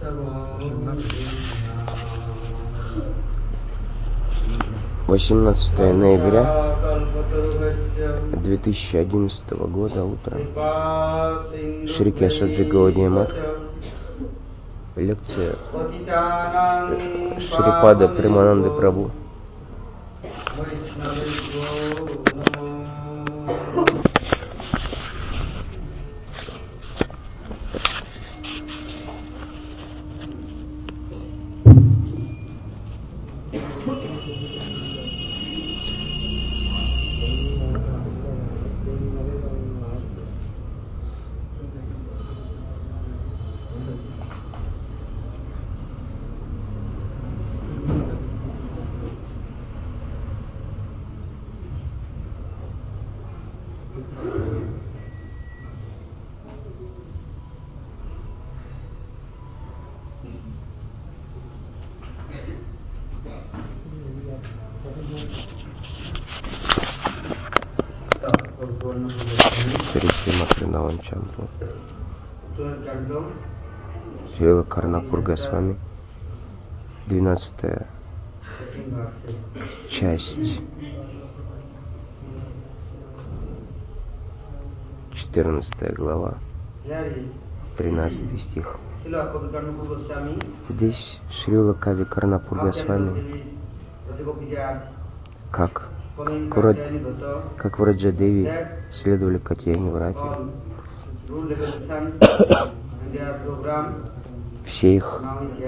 18 ноября 2011 года, утро. Шри Кешаджи Гаудия Мат. Лекция Шрипада Премананды Прабху. Шрила Карнапур Госвами, 12 часть, 14 глава, 13 стих. Здесь Шрила Кави Карнапур Госвами, как Враджа-деви следовали Катьяни Врате. Все их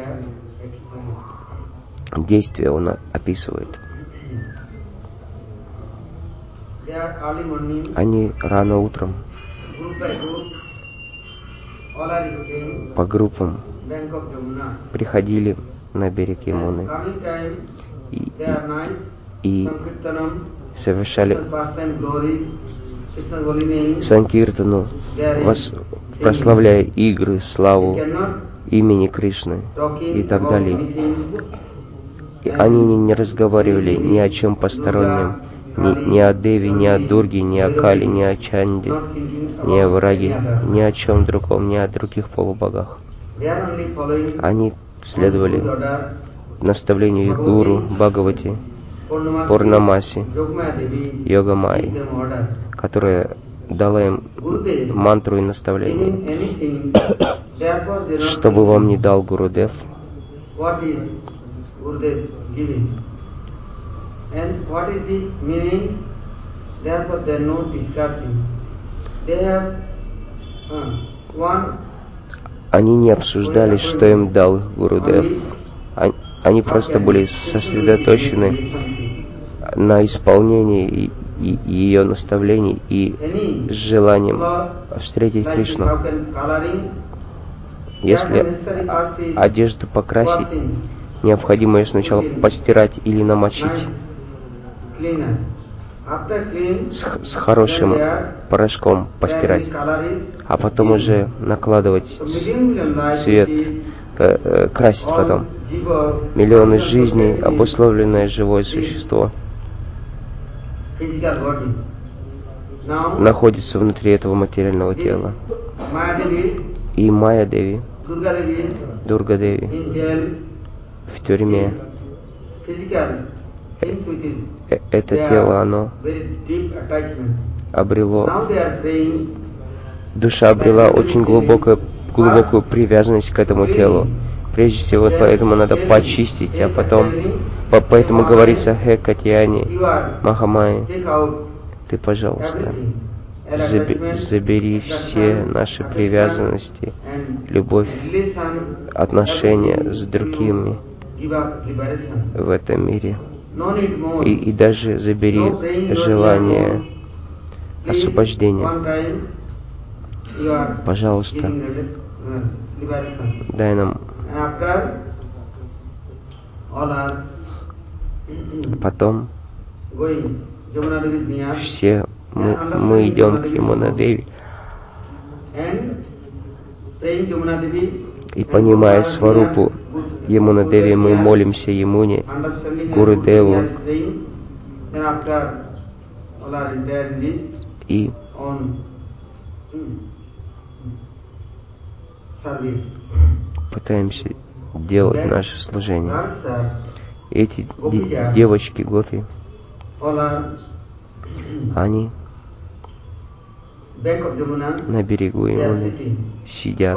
действия он описывает. Они рано утром по группам приходили на берег Ямуны и совершали санкиртану, прославляя игры, славу имени Кришны и так далее. И они не разговаривали ни о чем постороннем, ни о Деве, ни о Дурге, ни о Кали, ни о Чанде, ни о Враге, ни о чем другом, ни о других полубогах. Они следовали наставлению Гуру, Бхагавати, Пурнамаси, Йогамайи, которая дала им мантру и наставление. Что бы вам ни дал Гурудев, они не обсуждали, что им дал их Гурудев. Они просто были сосредоточены на исполнении ее наставлений и с желанием встретить Кришну. Если одежду покрасить, необходимо ее сначала постирать или намочить с хорошим порошком постирать, а потом уже накладывать цвет, красить потом. Миллионы жизней, обусловленное живое существо, находится внутри этого материального тела. И Майя Деви, Дурга Деви в тюрьме. Это тело, оно душа обрела очень глубокую привязанность к этому телу. Прежде всего, поэтому надо почистить, а потом, поэтому говорится: «Хе Катьяни Махамайи, ты, пожалуйста, забери все наши привязанности, любовь, отношения с другими в этом мире. И даже забери желание освобождения. Пожалуйста, дай нам». Потом все мы идем к Ямуна-деви и, понимая Сварупу Ямуна-деви, мы молимся Ямуне, Гурудеву, и пытаемся делать наше служение. Эти девочки гопи, они на берегу Ямуны сидят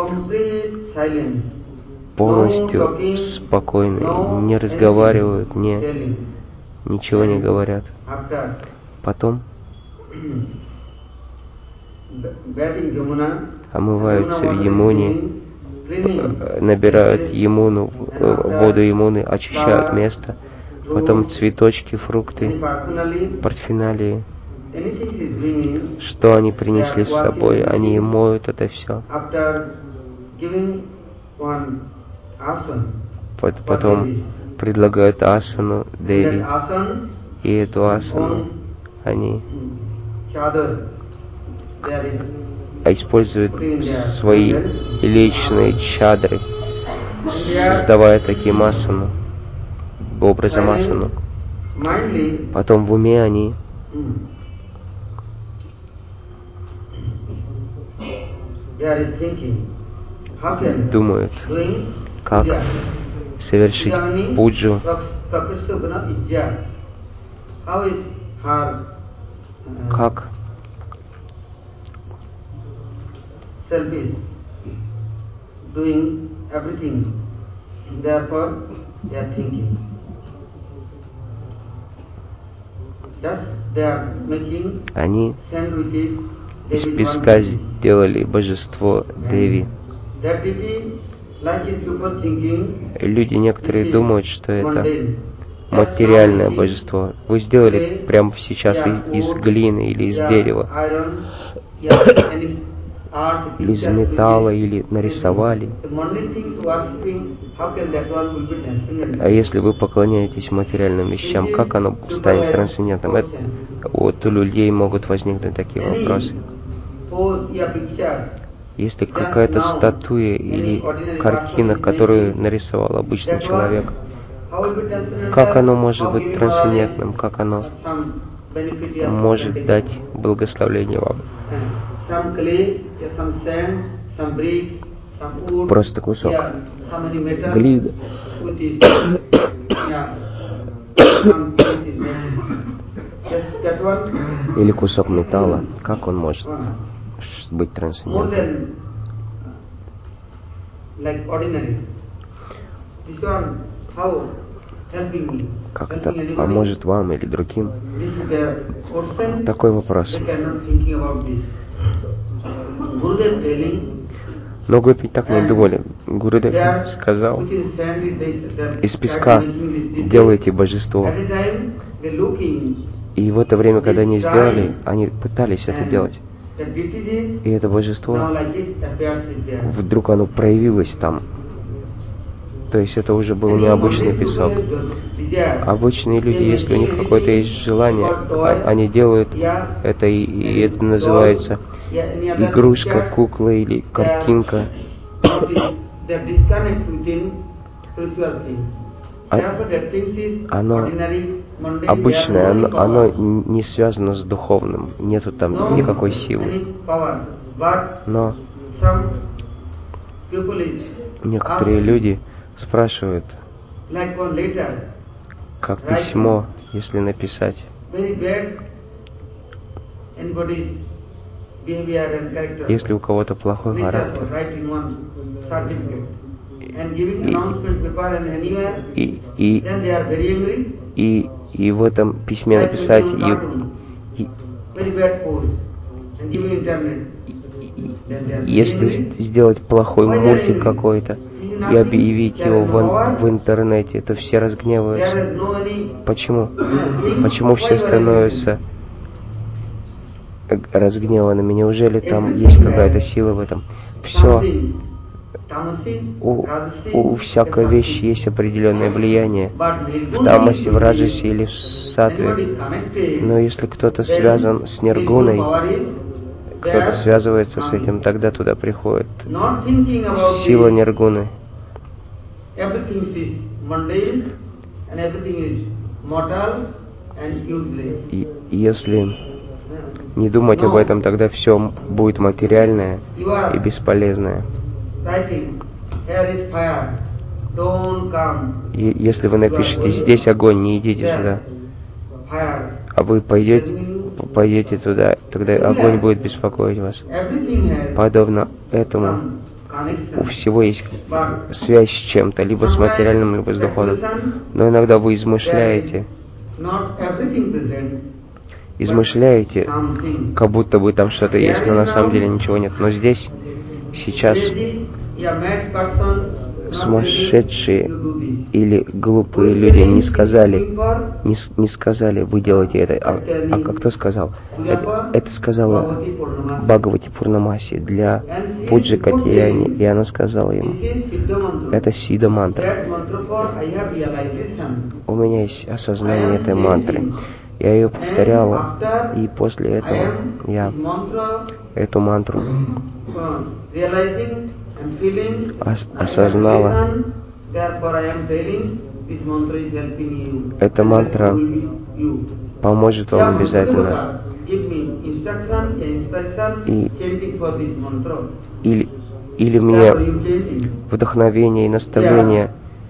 полностью спокойно, не разговаривают, ничего не говорят. Потом омываются в Ямуне, набирают Ямуну, воду Ямуны, очищают место, потом цветочки, фрукты, парфеналии, что они принесли с собой, они моют это все. Потом предлагают асану Деви, и эту асану они используют свои личные чадры, создавая таким асану, образом асану. Потом в уме они думают, как совершить пуджу, как они из песка сделали божество Деви. Люди некоторые думают, что это материальное божество. Вы сделали прямо сейчас из глины или из дерева, или из металла, или нарисовали. А если вы поклоняетесь материальным вещам, как оно станет трансцендентным? Вот у людей могут возникнуть такие вопросы. Если какая-то статуя или картина, которую нарисовал обычный человек, как оно может быть трансцендентным, как оно может дать благословение вам? Просто кусок глины или кусок металла, как он может быть трансцендентным? Как это поможет вам или другим? Такой вопрос. Но Гопи так не думали. Гурудев сказал, из песка делайте божество. И в это время, когда они сделали, они пытались это делать. И это божество, вдруг оно проявилось там. То есть это уже был необычный песок. Обычные люди, если у них какое-то есть желание, они делают это, и это называется игрушка, кукла или картинка. Оно обычное, оно не связано с духовным, нету там никакой силы. Но некоторые люди спрашивают, как письмо, если написать, если у кого-то плохой характер, и в этом письме написать если сделать плохой мультик какой-то и объявить его в интернете, то все разгневаются. Почему? Почему все становятся разгневанными? Неужели там есть какая-то сила в этом? Все. У всякой вещи есть определенное влияние в тамасе, в раджасе или в саттве. Но если кто-то связан с ниргуной, кто-то связывается с этим, тогда туда приходит сила ниргуны. И если не думать об этом, тогда все будет материальное и бесполезное. И если вы напишете «здесь огонь, не идите туда», а вы пойдете туда, тогда огонь будет беспокоить вас. Подобно этому у всего есть связь с чем-то, либо с материальным, либо с духовным. Но иногда вы измышляете, как будто бы там что-то есть, но на самом деле ничего нет. Но здесь, сейчас, сумасшедшие или глупые люди не сказали, вы делаете это. А кто сказал? Это сказала Бхагавати Пурнамаси для Пуджи Катияни, и она сказала ему, это Сидха мантра. У меня есть осознание этой мантры. Я ее повторяла, и после этого я эту мантру осознала. Эта мантра поможет вам обязательно. Или мне вдохновение и наставление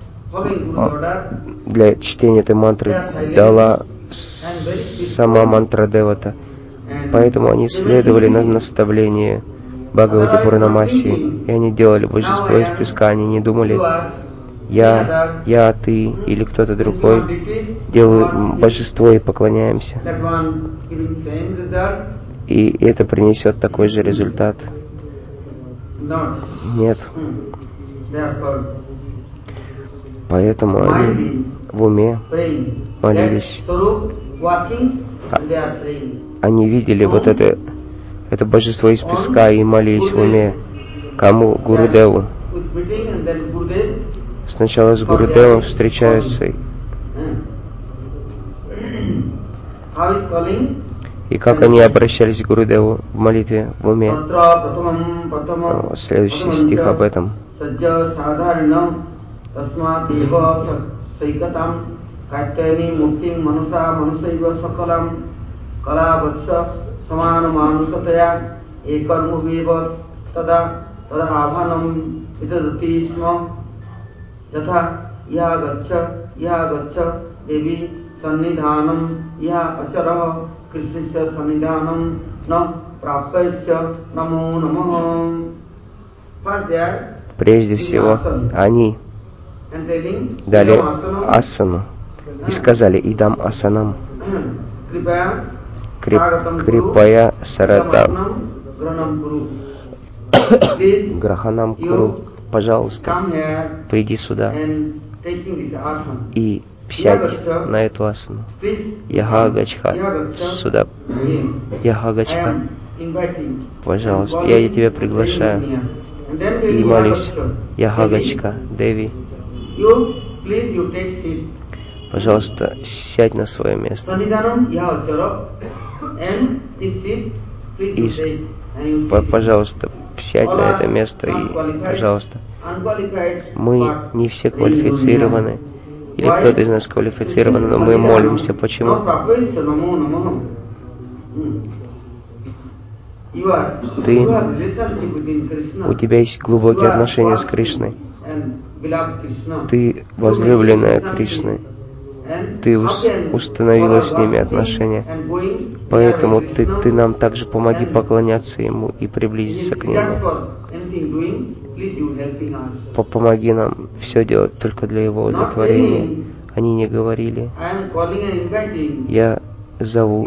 для чтения этой мантры дала сама мантра Девата. Поэтому они следовали на наставление Бхагавати Пурнамаси, и они делали божество из песка, они не думали, я, ты или кто-то другой делаю божество и поклоняемся. И это принесет такой же результат. Нет. Поэтому они в уме молились. Они видели вот это божество из песка и молились в уме. Кому? Гурудеву. Сначала с Гурудевом встречаются. И как они обращались к Гурудеву в молитве в уме. Следующий стих об этом. Прежде всего, они дали асану и сказали «Идам асанам крипая саратам граханам куру». Пожалуйста, приди сюда и сядь на эту асану. Ягагачха, сюда. Ягагачха, пожалуйста, я тебя приглашаю. И молись, Ягагачка, Деви, пожалуйста, сядь на свое место. И, пожалуйста, сядь на это место и, пожалуйста, мы не все квалифицированы, или кто-то из нас квалифицирован, но мы молимся. Почему? У тебя есть глубокие отношения с Кришной. Ты возлюбленная Кришны. Ты установила с ними отношения. Поэтому ты нам также помоги поклоняться Ему и приблизиться к Нему. Помоги нам все делать только для Его удовлетворения. Они не говорили: я зову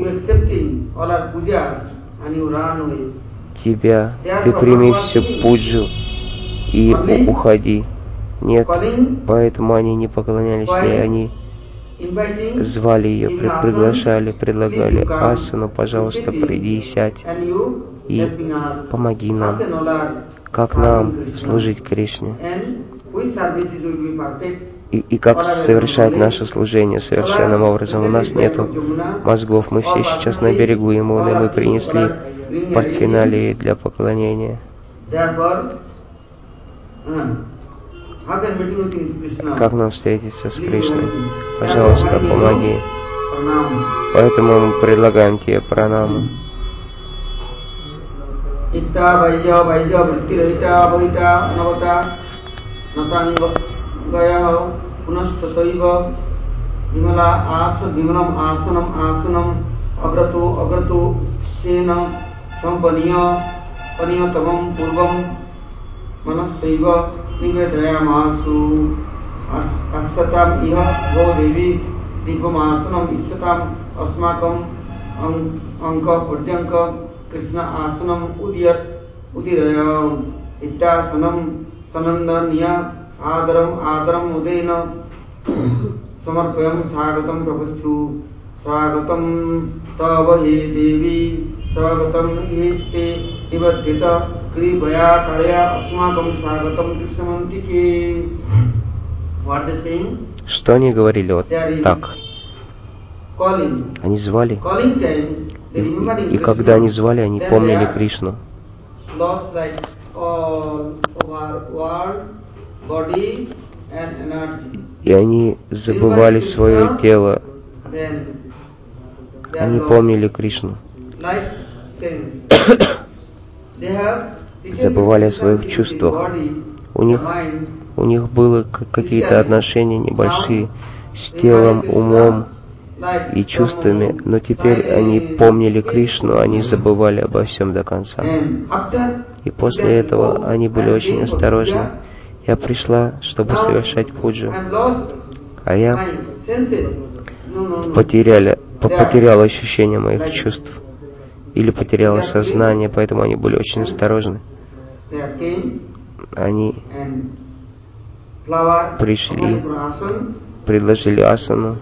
тебя, ты прими всю пуджу и уходи. Нет, поэтому они не поклонялись ей, они звали ее, приглашали, предлагали асану, пожалуйста, приди и сядь, и помоги нам, как нам служить Кришне, и как совершать наше служение совершенным образом. У нас нету мозгов, мы все сейчас на берегу Ямуны, мы принесли парфиналии для поклонения. Как нам встретиться с Кришной? Пожалуйста, помоги. Поэтому мы предлагаем тебе пранаму. Natangaya Punastatoiva Vimalam Asanam Agratu Sena Sampaniya Paniyatamam Purvam Manasaiva Nivedayamasu Asyatam Iha Ho Devi Dipamasanam Isyatam Asmakam Anka Purjanka Krishna Asanam Udiraya Ittasanam Sanandaniya Adaram Udena Samarpayam Swagatam Prabhachu Swagatam Tava He Devi Swagatam He Nivadhita Kripaya Karya Asmakam Swagatam Krishnamantiki. What they saying? Что они говорили вот так? Они звали, и когда они звали, они помнили Кришну. И они забывали свое тело, они помнили Кришну. Забывали о своих чувствах. У них было какие-то отношения небольшие с телом, умом и чувствами, но теперь они помнили Кришну, они забывали обо всем до конца. И после этого они были очень осторожны. Я пришла, чтобы совершать пуджу, а я потеряла ощущение моих чувств или потеряла сознание, поэтому они были очень осторожны. Они пришли, предложили асану,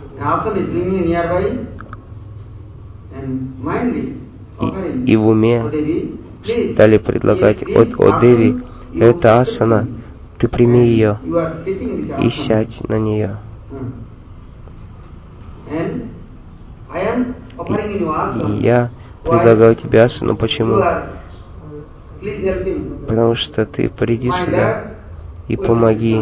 и в уме стали предлагать: «О Деви, это асана, ты прими ее и сядь на нее». И я предлагаю тебе асану. Почему? Потому что ты приди сюда и помоги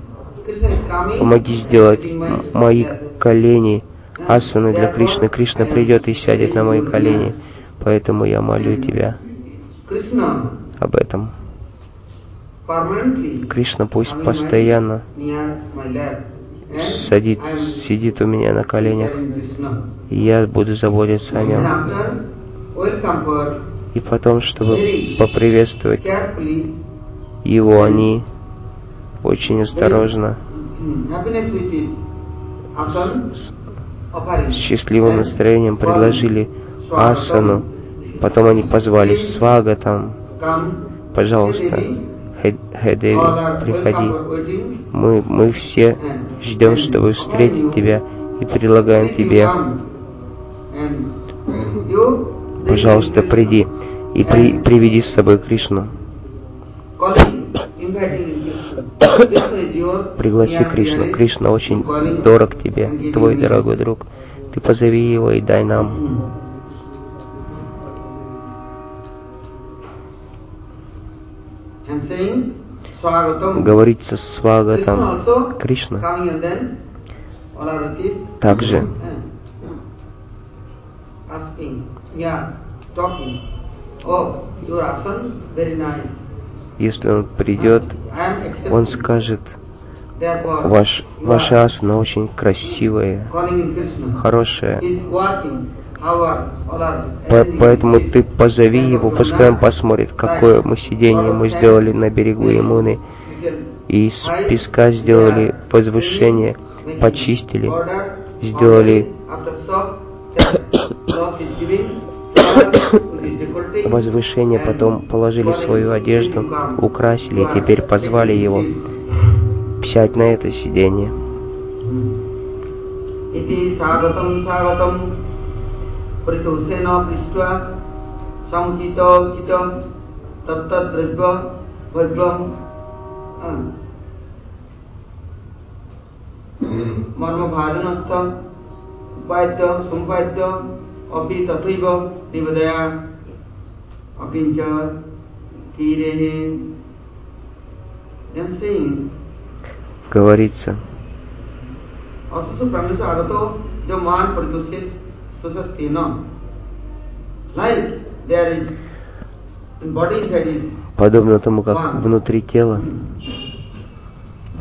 сделать мои колени асаны для Кришны. Кришна придет и сядет на мои колени. Поэтому я молю тебя об этом. Кришна пусть постоянно сидит у меня на коленях, и я буду заботиться о нем. И потом, чтобы поприветствовать его, они очень осторожно, с счастливым настроением предложили асану. Потом они позвали Свагатам: «Пожалуйста, Хе Деви, приходи. Мы все ждем, чтобы встретить тебя, и предлагаем тебе: пожалуйста, приди и приведи с собой Кришну. Пригласи Кришну. Кришна очень дорог тебе, твой дорогой друг. Ты позови его и дай нам». Говорится Свагатам. Кришна также если он придет, он скажет: ваша асана очень красивая, хорошая. Поэтому ты позови его, пускай он посмотрит, какое мы сидение мы сделали на берегу Ямуны. И из песка сделали возвышение, почистили, сделали возвышение, потом положили свою одежду, украсили, и теперь позвали его сядь на это сиденье. Притусена приства самчито чито таттадрибба вайбам мармабхаданаста пайта сампайта апи татайва нивадая апинча тирехе. Говорится: асусу прамеса агато जो मान प्रदूषित подобно тому, как внутри тела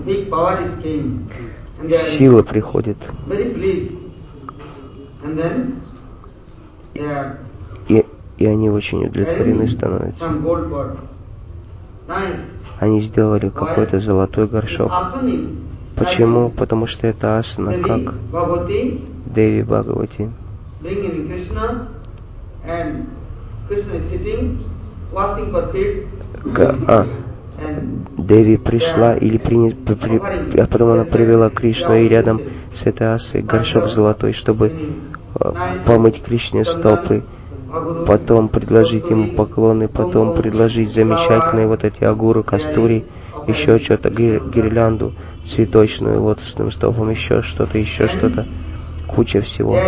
big power is came. And they are сила приходит. very pleased. And then they are И они очень удовлетворены становятся. some gold pot. Nice. Они сделали какой-то золотой горшок. Asana is Почему? Потому что это асана, как Bhagavati Деви Бхагавати. bringing Krishna, and Krishna is sitting, washing for feet, and Деви пришла, а потом она привела Кришну, и рядом с этой асой горшок золотой, чтобы помыть Кришне стопы, потом предложить ему поклоны, потом предложить замечательные вот эти агуры, кастури, еще что-то, гирлянду цветочную, лотосным стопом, еще что-то, куча всего.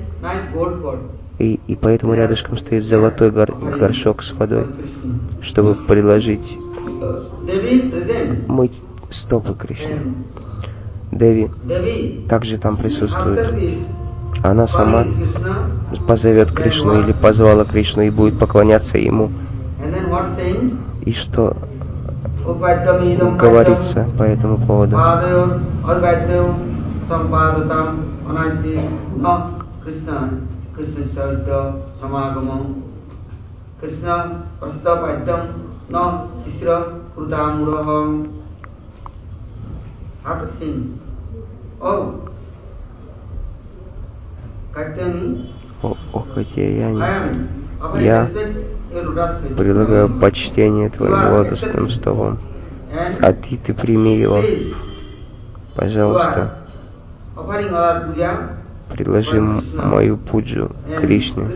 И поэтому рядышком стоит золотой горшок с водой, чтобы предложить мыть стопы Кришны. Деви также там присутствует. Она сама позовет Кришну или позвала Кришну и будет поклоняться ему. И что говорится по этому поводу? О Катьяяне, я предлагаю почтение твоим лотосным стопам, а ты прими его. Пожалуйста, предложи мою пуджу Кришне.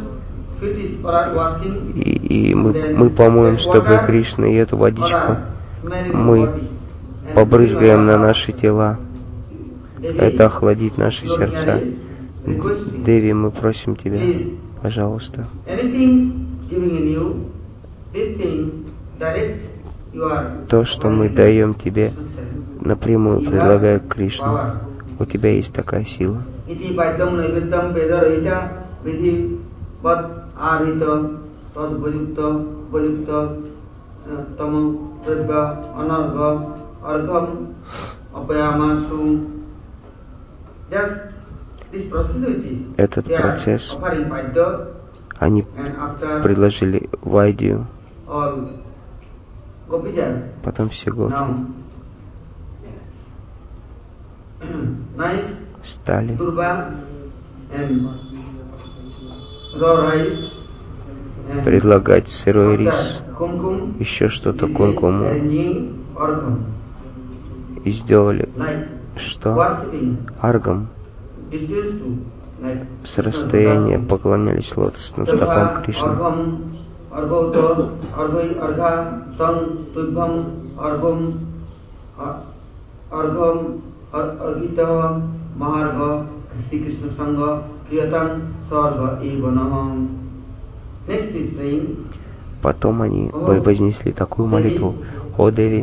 И мы помоем стопы Кришны, и эту водичку мы побрызгаем на наши тела. Это охладит наши сердца. Деви, мы просим тебя, пожалуйста. То, что мы даем тебе, напрямую предлагая Кришну. У тебя есть такая сила. Этот процесс, они предложили Вайдию, потом все гопи стали предлагать сырой рис, еще что-то, кумкуму, и сделали что? Аргам. С расстояния поклонялись лотосным стопам Кришны. Потом они вознесли такую молитву: «О Деви,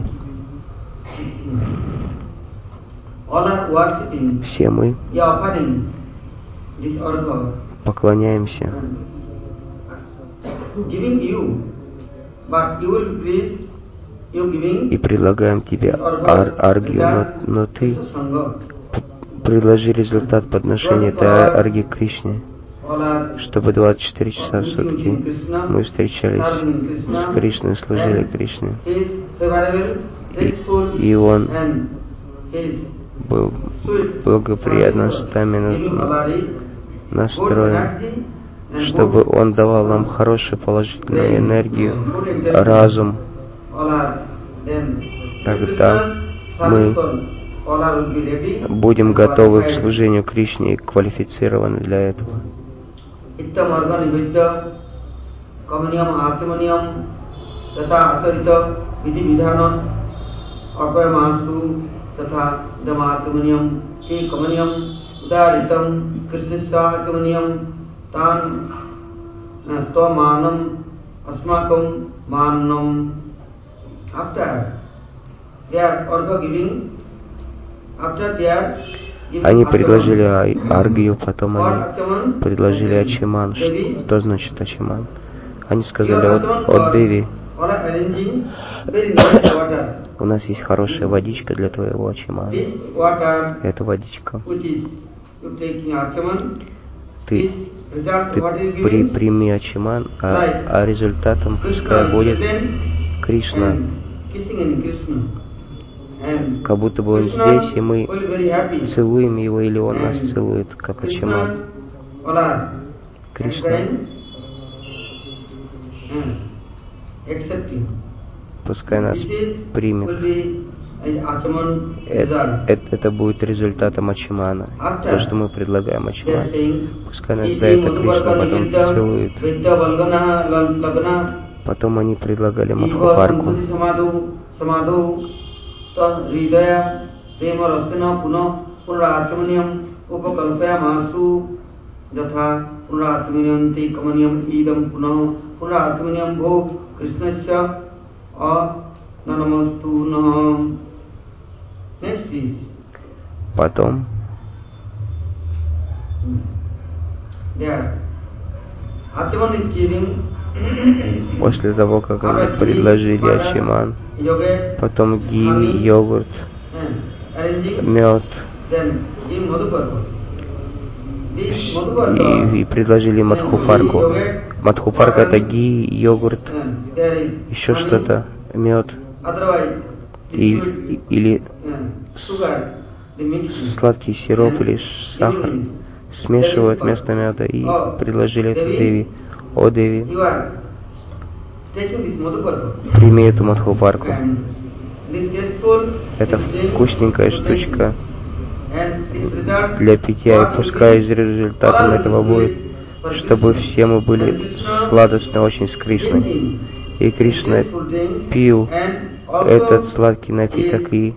все мы поклоняемся и предлагаем тебе аргию, но ты предложи результат подношения этой арги Кришне, чтобы 24 часа в сутки мы встречались с Кришной, служили Кришне. И он был благоприятно с нами настроен, чтобы он давал нам хорошую положительную энергию, разум. Тогда мы будем готовы к служению Кришне и квалифицированы для этого. Они предложили аргию, потом они предложили ачиман. Что значит ачиман? Они сказали: «О Деви, у нас есть хорошая водичка для твоего ачимана. Эта водичка. Ты прими ачиман, а результатом пускай будет Кришна. Как будто бы он здесь, и мы целуем его, или он нас целует, как ачиман. Кришна пускай нас примет. Это будет результатом ачимана. То, что мы предлагаем ачиман. Пускай нас за это Кришна потом целует. Потом они предлагали Мадхупарку. Потом после того, как они предложили ачиман, потом гиви, йогурт, мед, и предложили Мадхупарку. Мадхупарка — это ги, йогурт, еще что-то, мед, или сладкий сироп, или сахар смешивают вместо меда и предложили это Деви. О, Деви, прими эту Мадхупарку. Это вкусненькая штучка для питья, и пускай результатом этого будет, чтобы все мы были сладостны очень с Кришной. И Кришна пил этот сладкий напиток, и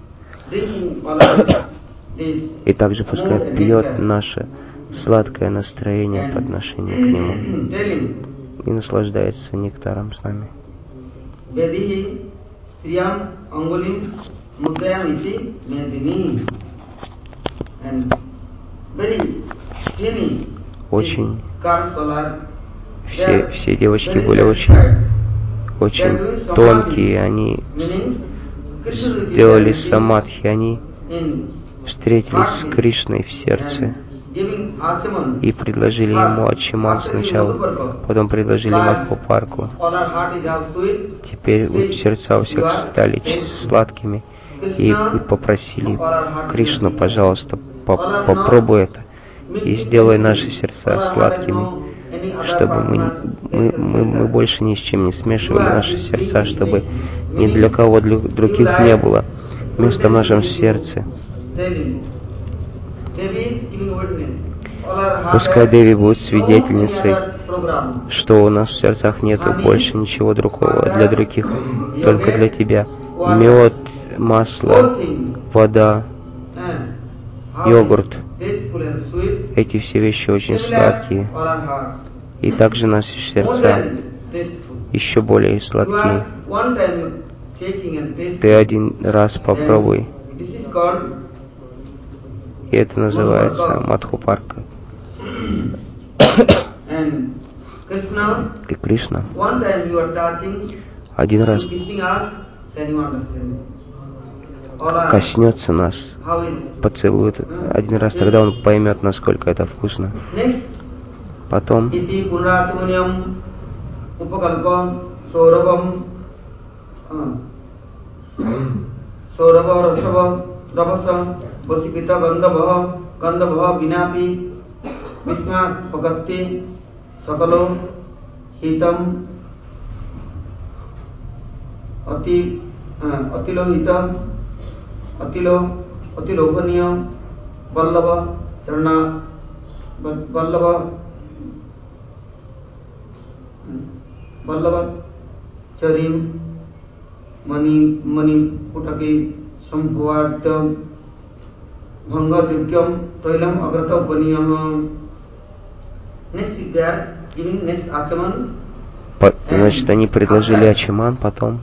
также пускай пьет наше сладкое настроение по отношению к нему и наслаждается нектаром с нами. Очень все девочки были очень тонкие, они сделали самадхи, они встретились с Кришной в сердце и предложили ему ачиман сначала, потом предложили Мадхупарку. Теперь сердца у всех стали сладкими и попросили Кришну, пожалуйста, попробуй это и сделай наши сердца сладкими, чтобы мы больше ни с чем не смешивали наши сердца, чтобы ни для кого других не было места в нашем сердце. Пускай Деви будет свидетельницей, что у нас в сердцах нету больше ничего другого для других, только для Тебя. Мед, масло, вода, йогурт. Эти все вещи очень сладкие. И также наши сердца еще более сладкие. Ты один раз попробуй. И это называется Мадхупарка. И Кришна один раз коснется нас, поцелует один раз, тогда он поймет, насколько это вкусно. Потом Charim Mani Putake Sampuat Bhanga Jukyam Toilam Agrata Paniyam. Next is there giving next achaman. Значит, они предложили ачиман, потом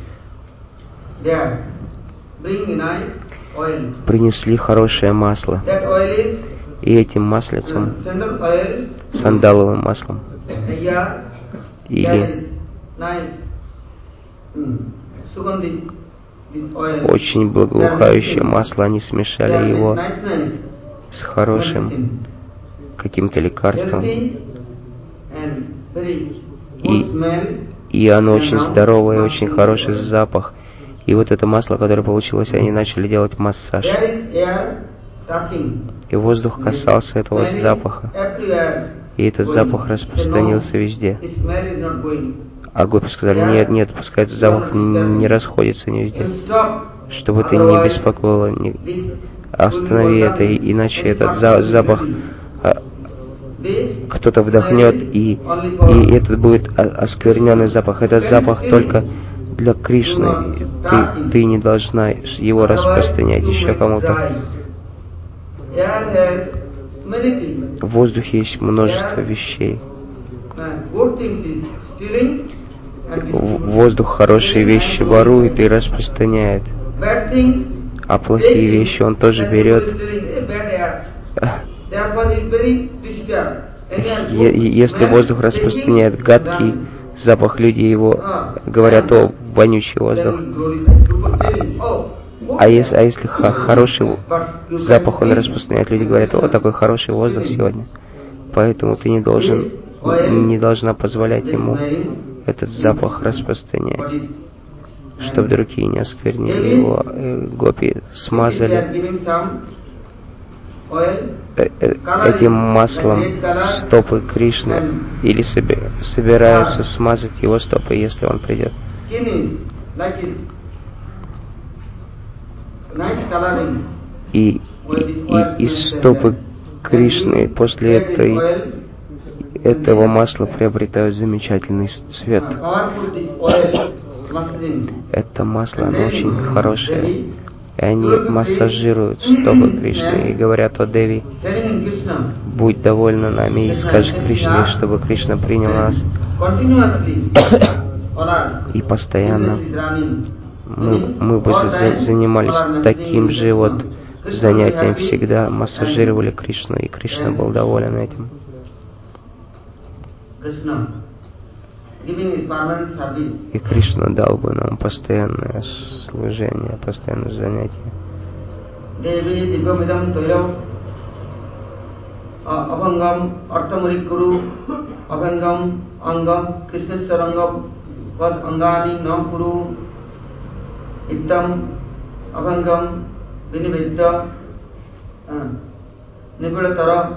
принесли хорошее масло. И этим маслицем, сандаловым маслом, или очень благоухающее масло, они смешали его с хорошим каким-то лекарством, и оно очень здоровое, очень хороший запах. И вот это масло, которое получилось, они начали делать массаж. И воздух касался этого запаха. И этот запах распространился везде. А гопи сказали: нет, нет, пускай этот запах не расходится везде. Чтобы ты не беспокоила, останови это, иначе этот запах кто-то вдохнет, и этот будет оскверненный запах. Этот запах только для Кришны. Ты не должна его распространять еще кому-то. В воздухе есть множество вещей. Воздух хорошие вещи ворует и распространяет, а плохие вещи он тоже берет. Если воздух распространяет гадкий запах, люди его говорят: о, вонючий воздух. А если хороший запах он распространяет, люди говорят: о, такой хороший воздух сегодня. Поэтому ты не должна позволять ему этот запах распространять, чтобы другие не осквернили его. Гопи смазали этим маслом стопы Кришны, или собираются смазать его стопы, если он придет. И стопы Кришны после этого масла приобретают замечательный цвет. Это масло, оно очень хорошее. И они массажируют стопы Кришны и говорят: о, Деви, будь довольна нами, и скажи Кришне, чтобы Кришна принял нас. И постоянно мы бы занимались таким же вот занятием, всегда массажировали Кришну, и Кришна был доволен этим. И Кришна дал бы нам постоянное служение, постоянное занятие. Abhangam Arthamurikuru Abhangam Angam Krishnasarangam Vad Angani Nampuru Ittam Abhangam Vinivedya Nibilatara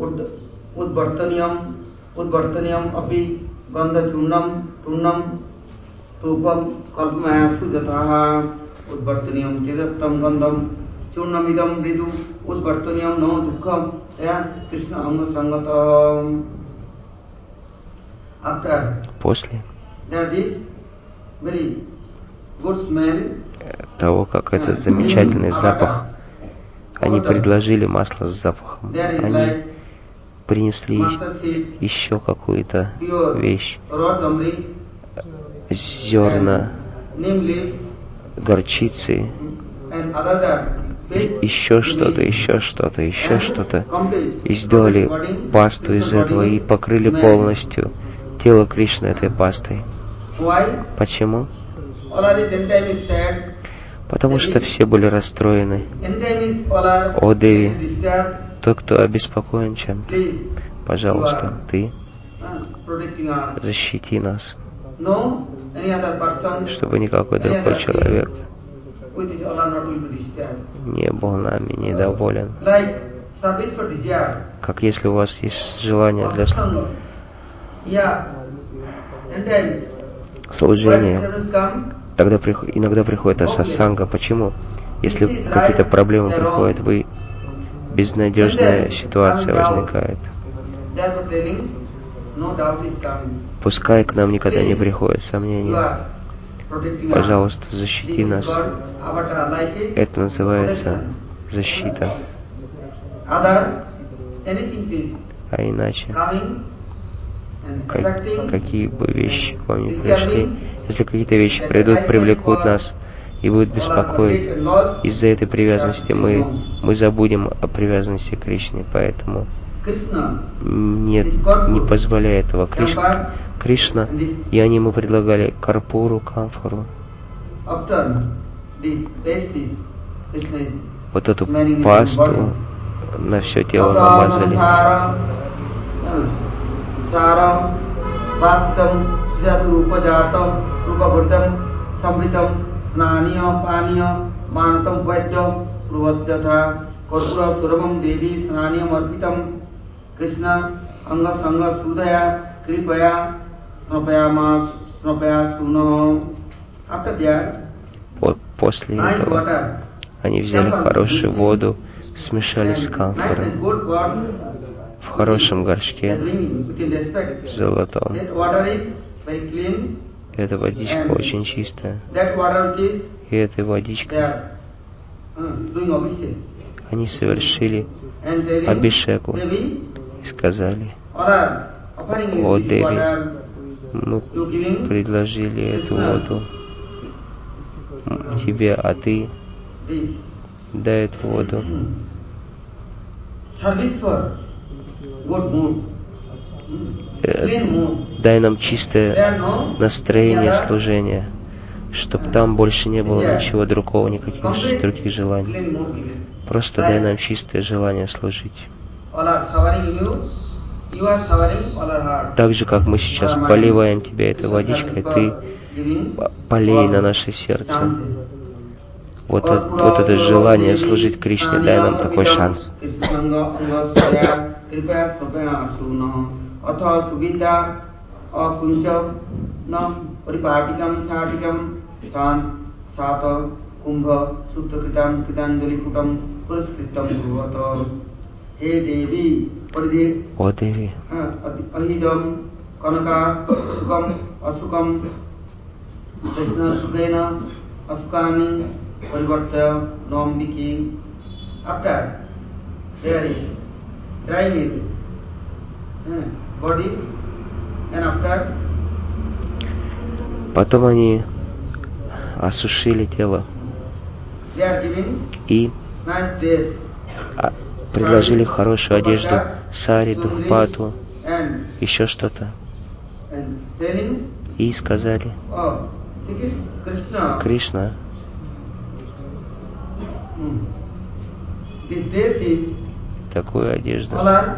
Udvartaniyam Api Gandha Turnam Tupam Kalpamaya Sujataha Udvartaniyam Tidattam Gandham Churnamidam Bridu Udvartaniyam No Dukkam Krishna Anga Sangatam. После того, как этот замечательный запах, они предложили масло с запахом. Они принесли еще какую-то вещь, зерна горчицы, еще что-то, и сделали пасту из этого, и покрыли полностью тело Кришны этой пастой. Почему? Потому что все были расстроены. О, Деви, тот, кто обеспокоен чем-то, пожалуйста, ты защити нас, чтобы никакой другой человек не был нами недоволен. Как если у вас есть желание для служения, тогда иногда приходит сатсанга. Почему? Если какие-то проблемы приходят, безнадежная ситуация возникает. Пускай к нам никогда не приходят сомнения. Пожалуйста, защити нас. Это называется защита. А иначе, какие бы вещи к вам ни пришли, если какие-то вещи придут, привлекут нас и будут беспокоить, из-за этой привязанности мы забудем о привязанности к Кришне. Поэтому не позволяй этого. Кришна, и они ему предлагали карпуру, камфору. вот эту пасту на все тело намазали. После этого они взяли хорошую воду, смешали с камфорой в хорошем горшке золотом. Эта водичка очень чистая. И этой водичкой они совершили абишеку и сказали: «О, Деви, мы предложили эту воду тебе, а ты дай эту воду дай нам чистое настроение служения, чтобы там больше не было ничего другого, никаких других желаний. Просто дай нам чистое желание служить». Так же, как мы сейчас поливаем тебя этой водичкой, ты полей на наше сердце. Вот это желание служить Кришне, дай нам такой шанс. О, Деви, потом они осушили тело и предложили хорошую одежду, сари, духпату, еще что-то. И сказали: «Кришна, такую одежду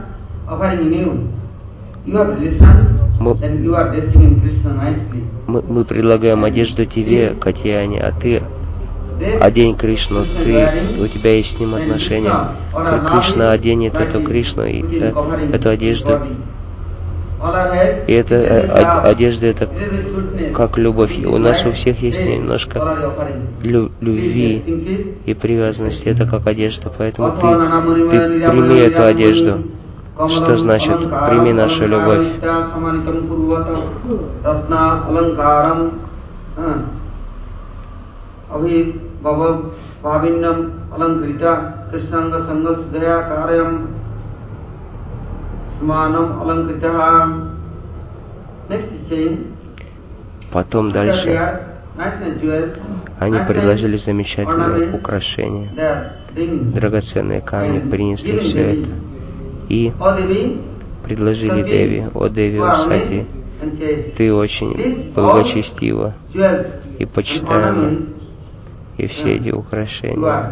мы предлагаем одежду тебе, Катьяне, а ты одень Кришну, у тебя есть с ним отношения. Кришна оденет эту Кришну и эту одежду. И эта одежда, это как любовь. У нас у всех есть немножко любви и привязанности. Это как одежда. Поэтому ты прими эту одежду. Что значит прими нашу любовь? Потом дальше они предложили замечательные украшения, драгоценные камни, принесли все это. И предложили Деви: «О, Деви Васати, ты очень благочестива и почитаема, и все эти украшения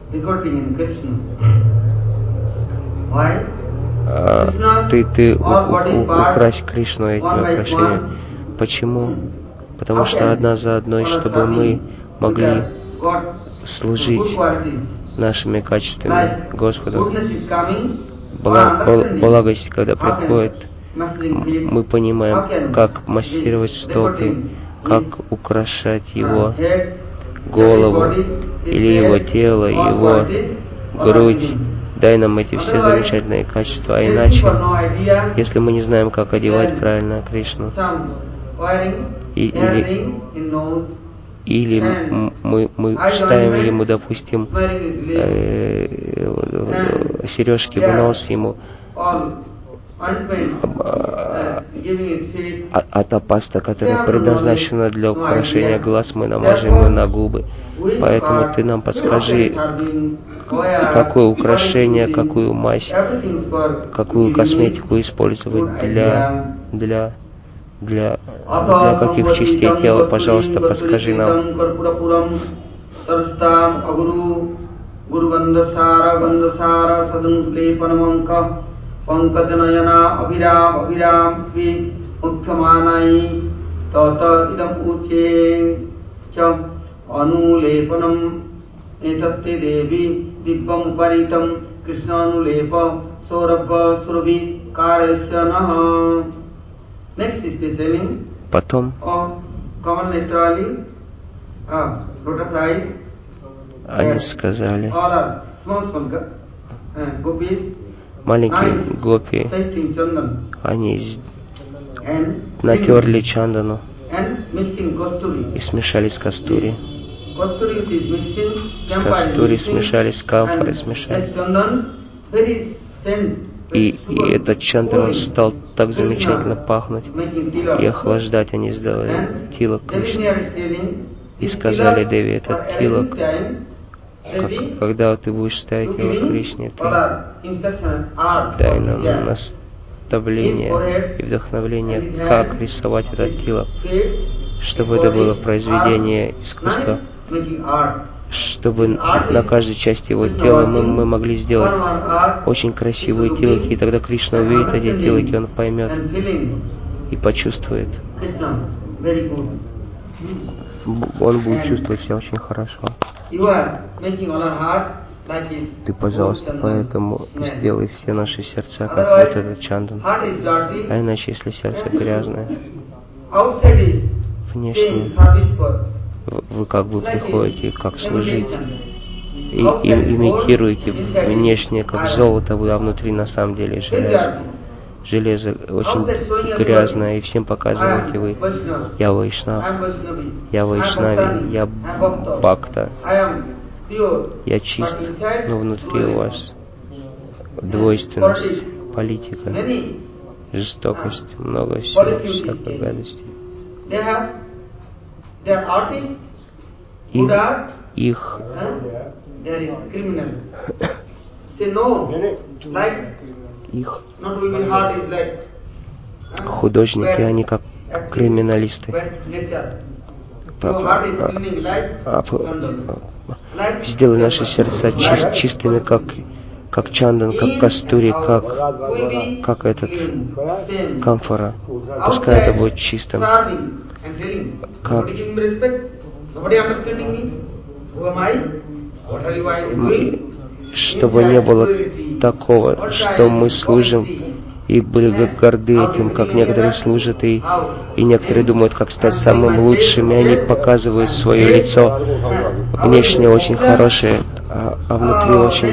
ты укрась Кришну этими украшениями». Почему? Потому что одна за одной, чтобы мы могли служить нашими качествами Господу. Благость, когда приходит, мы понимаем, как массировать стопы, как украшать его голову, или его тело, его грудь. Дай нам эти все замечательные качества. А иначе, если мы не знаем, как одевать правильно Кришну, или мы вставим ему, допустим, сережки в нос ему, а та паста, которая предназначена для украшения глаз, мы намажем ее на губы. Поэтому ты нам подскажи, какое украшение, какую мазь, какую косметику использовать для каких частей тела, пожалуйста, подскажи нам. sarastam aguru guru gandasara sadunlepanamangka pankajanayana abhiram vi mukhyamanai tata idam uche cha anulepanam etatte devi dibbam uparitam krishna anulepa saurabha surabhi karesya naha. Next is the telling. Потом они сказали, маленькие гопи, они натерли чандану и смешали с кастури. С кастури смешали, с камфорой смешали. И этот чандан, он стал так замечательно пахнуть и охлаждать. Они сделали тилак Кришне и сказали Деви, этот тилак, когда ты будешь ставить его Кришне, ты дай нам наставление и вдохновление, как рисовать этот тилак, чтобы это было произведение искусства, чтобы на каждой части его тела мы могли сделать очень красивые тилаки, и тогда Кришна увидит эти тилаки, он поймет и почувствует. Он будет чувствовать себя очень хорошо. Ты, пожалуйста, поэтому сделай все наши сердца, как вот этот чандан. А иначе, если сердце грязное, внешне, вы как бы приходите, как служить, и имитируете внешне, как золото, а внутри на самом деле железо. Железо очень грязное, и всем показываете вы: я Вайшнав, я Вайшнави, я Бхакта, я чист, но внутри у вас двойственность, политика, жестокость, много всего, всякой гадости. Их художники, они как криминалисты. Сделай наши сердца чистыми, как чандан, как кастури, как этот камфора. Пускай это будет чистым. Чтобы не было такого, что мы служим и были горды этим, как некоторые служат, и некоторые думают, как стать самым лучшим, и они показывают свое лицо внешне очень хорошее, а внутри очень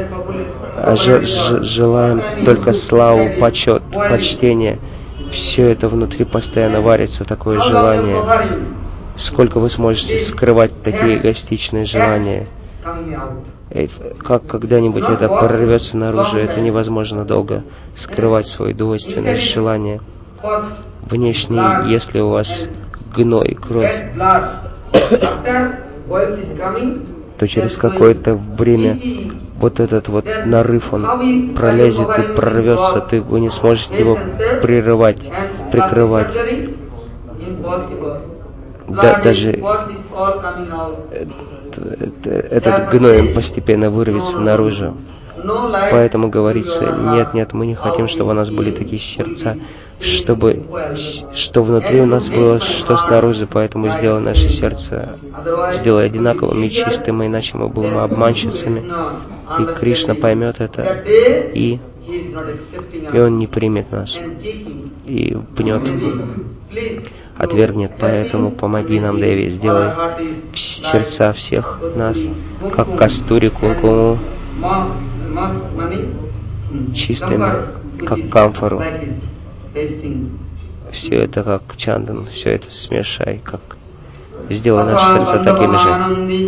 желаем только славу, почет, почтение. Все это внутри постоянно варится, такое желание. Сколько вы сможете скрывать такие эгоистичные желания? Как когда-нибудь это прорвется наружу, это невозможно долго скрывать свою двойственность желания. Внешне, если у вас гной и кровь, то через какое-то время вот этот вот нарыв, он пролезет и прорвется, вы не сможете его прикрывать. Даже этот гной, он постепенно вырвется наружу. Поэтому говорится: нет, мы не хотим, чтобы у нас были такие сердца, что внутри у нас было, что снаружи. Поэтому сделай наше сердце, сделай одинаковыми и чистыми, иначе мы будем обманщицами. И Кришна поймет это, и он не примет нас, и пнет, отвергнет. Поэтому помоги нам, Деви, сделай сердца всех нас, как кастури кункуму, чистыми, как камфору. Все это как чандан, все это смешай, как сделай наши сердца такими же.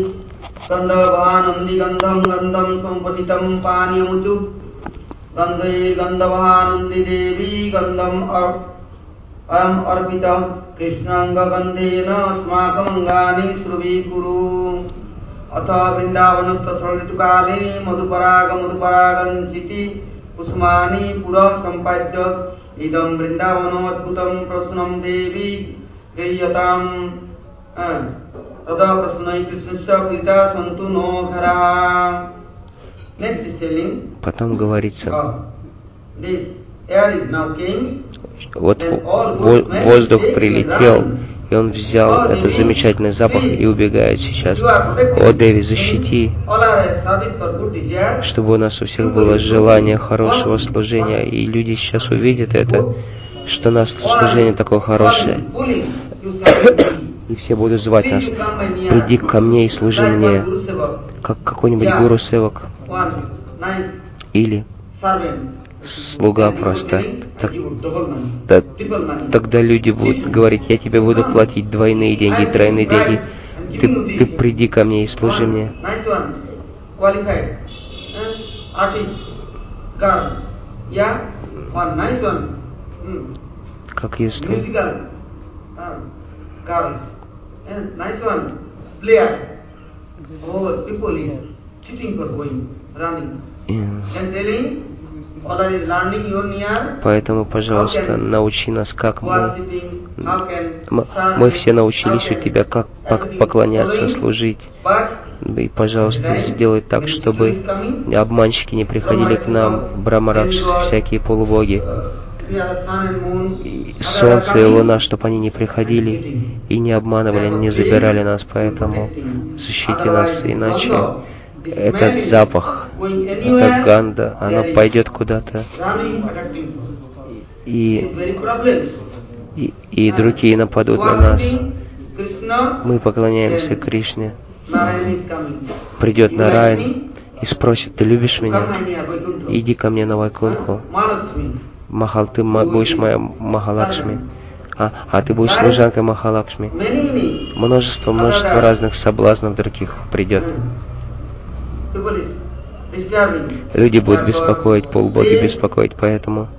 Ayam arpita krishnanga gandhena smakangani sruvi kuru atha vrindavanastha sarritukale madhuparaganchiti kusmani pura sampadya idam vrindavano adbhutam prasunam devi gayatam Tada prasnai krishnasya pita santu no ghara. Next is telling. Потом говорится, This air is now came. вот воздух прилетел, и он взял этот замечательный запах и убегает сейчас. О, Деви, защити, чтобы у нас у всех было желание хорошего служения, и люди сейчас увидят это, что у нас служение такое хорошее. И все будут звать нас: приди ко мне и служи мне, как какой-нибудь гуру севак или слуга просто. Тогда люди будут говорить: я тебе буду платить двойные деньги, тройные деньги. Ты приди ко мне и служи мне. Как если Поэтому, пожалуйста, научи нас, как мы все научились у Тебя, как поклоняться, служить. И, пожалуйста, сделай так, чтобы обманщики не приходили к нам, брамаракшисы, всякие полубоги, солнце и луна, чтобы они не приходили и не обманывали, не забирали нас. Поэтому защити нас, иначе этот запах, эта ганда, она пойдет куда-то, и другие нападут на нас. Мы поклоняемся Кришне. Придет Нараян и спросит: ты любишь меня? Иди ко мне на Вайкунху. Махал, ты будешь моя Махалакшми, а ты будешь служанкой Махалакшми. Множество разных соблазнов других придет. Люди будут беспокоить, полубоги беспокоить, поэтому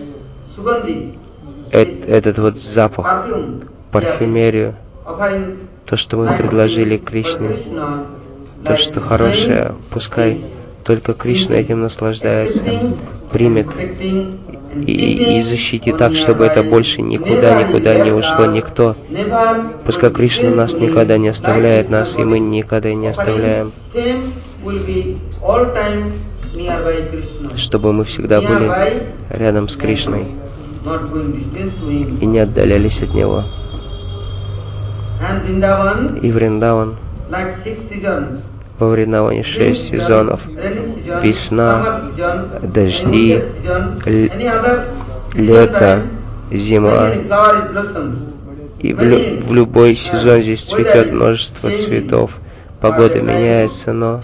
этот вот запах, парфюмерию, то, что мы предложили Кришне, то, что хорошее, пускай только Кришна этим наслаждается, примет и защити так, чтобы это больше никуда не ушло никто. Пускай Кришна нас никогда не оставляет нас, и мы никогда не оставляем. Чтобы мы всегда были рядом с Кришной и не отдалялись от Него. И Вриндаван, во Вриндаване 6 сезонов: весна, дожди, лето, зима. И в любой сезон здесь цветет множество цветов. Погода меняется, но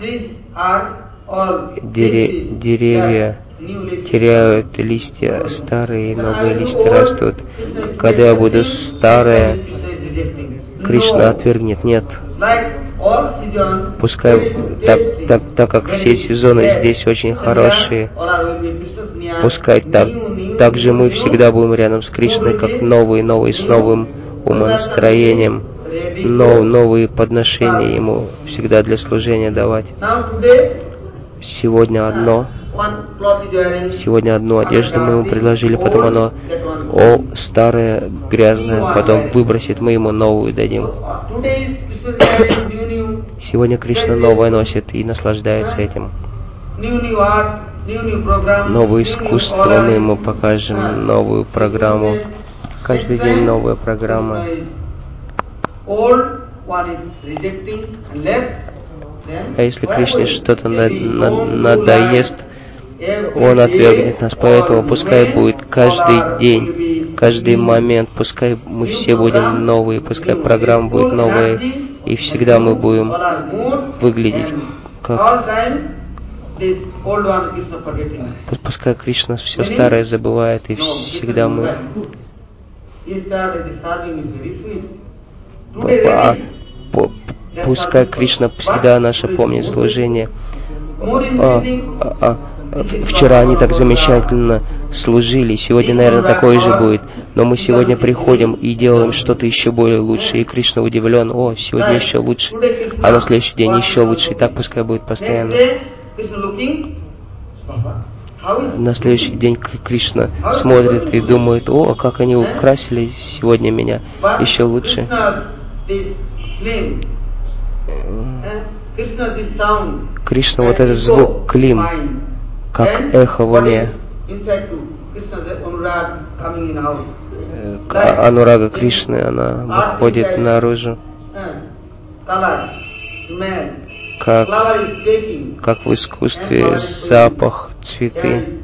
деревья теряют листья, старые и новые листья растут. Когда я буду старая, Кришна отвергнет. Нет. Пускай, так как все сезоны здесь очень хорошие, пускай так же мы всегда будем рядом с Кришной, как новые, с новым умонастроением, новые подношения Ему всегда для служения давать. Сегодня одну одежду мы Ему предложили, потом оно, старое, грязное, потом выбросит, мы Ему новую дадим. Сегодня Кришна новое носит и наслаждается этим. Новое искусство мы Ему покажем, новую программу. Каждый день новая программа. А если Кришне что-то надоест, Он отвергнет нас. Поэтому пускай будет каждый день, каждый момент, пускай мы все будем новые, пускай программа будет новая, и всегда мы будем выглядеть как... Пускай Кришна все старое забывает, и всегда мы... Пускай Кришна всегда наше помнит служение. Вчера они так замечательно служили, сегодня, наверное, такое же будет. Но мы сегодня приходим и делаем что-то еще более лучше, и Кришна удивлен: сегодня еще лучше, а на следующий день еще лучше, и так пускай будет постоянно. На следующий день Кришна смотрит и думает: как они украсили сегодня меня, еще лучше. Кришна, вот этот звук, клим, как эхо в уме. Анурага Кришны, она выходит наружу, как в искусстве запах, цветы.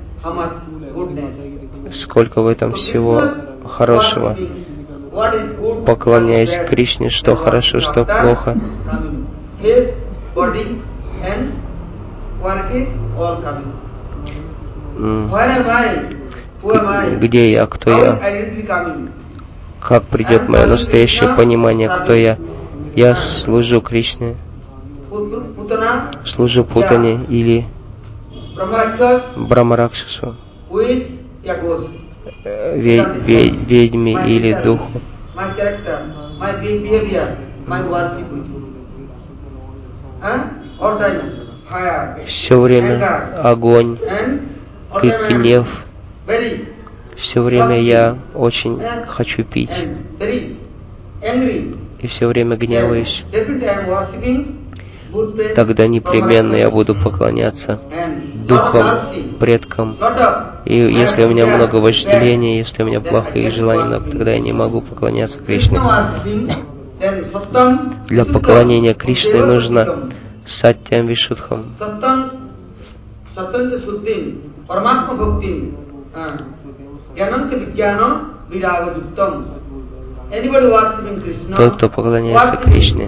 Сколько в этом всего хорошего. Поклоняясь Кришне, что хорошо, что плохо. Где я, кто я? Как придет мое настоящее понимание, кто я? Я служу Кришне, служу Путане или Брахмаракшасу, ведьме или духу. Все время огонь, гнев. Все время я очень хочу пить. И все время гневаюсь. Тогда непременно я буду поклоняться духам, предкам. И если у меня много вожделения, если у меня плохие желания, тогда я не могу поклоняться Кришне. Для поклонения Кришне нужно саттям вишудхам. Тот, кто поклоняется Кришне,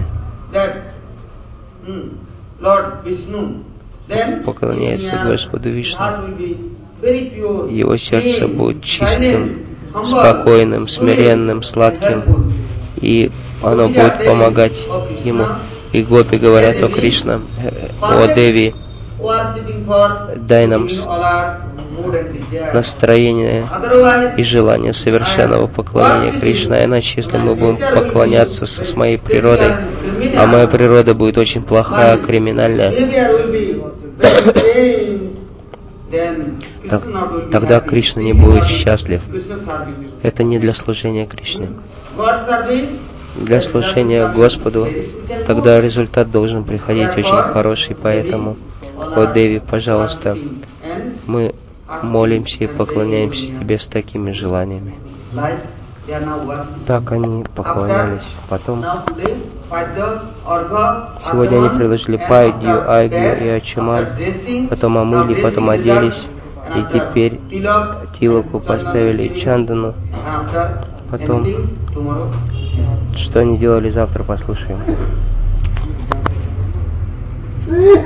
поклоняется Господу Вишну, его сердце будет чистым, спокойным, смиренным, сладким, и оно будет помогать ему. И гопи говорят: о Кришна, о Деви, дай нам настроение и желание совершенного поклонения Кришне, иначе если мы будем поклоняться с моей природой, а моя природа будет очень плохая, криминальная, тогда Кришна не будет счастлив. Это не для служения Кришне. Для служения Господу тогда результат должен приходить очень хороший. Поэтому, о Деви, пожалуйста, мы молимся и поклоняемся Тебе с такими желаниями. Так они поклонялись. Потом, сегодня они приложили пайдью, айгью и ачуман, потом омыли, потом оделись, и теперь тилоку поставили чандану. Потом, что они делали завтра, послушаем.